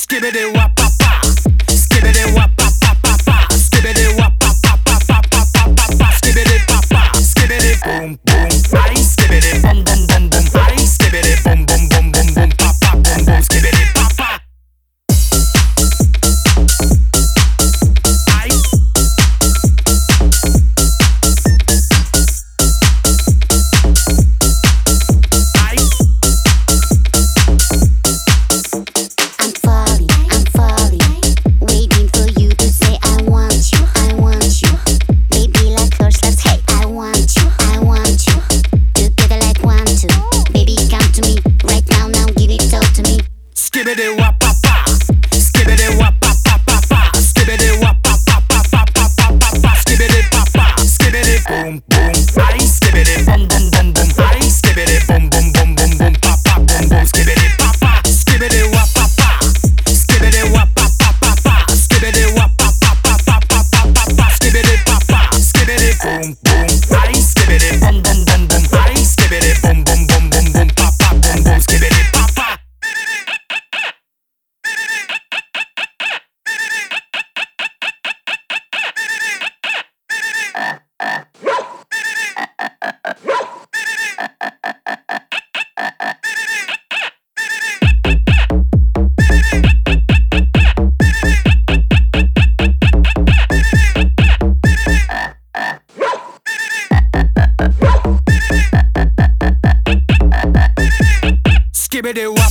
Skibbity wap pa pa, skibbity wap pa pa pa pa, skibbity wap pa pa pa pa pa pa pa pa, skibbity pa pa, skibbity boom boom, ay skibbity boom boom boom boom, ay skibbity boom boom boom boom boom, pa pa boom boom, skibbity pa pa. Skibbity wap pa pa, skibbity wap pa pa pa pa, skibbity wap pa pa pa pa pa pa pa pa, skibbity pa pa, skibbity boom boom, ay skibbity boom boom boom boom, ay skibbity boom boom boom boom boom, pa pa boom boom, skibbity pa pa, skibbity wap pa pa, skibbity wap pa pa pa pa, skibbity wap pa pa pa pa pa pa pa pa, skibbity pa pa, skibbity boom boom, ay skibbity boom boom boom boom, ay skibbity boom boom boom boom boom, pa pa boom boom, skibbity pa pa. Skibbity wap.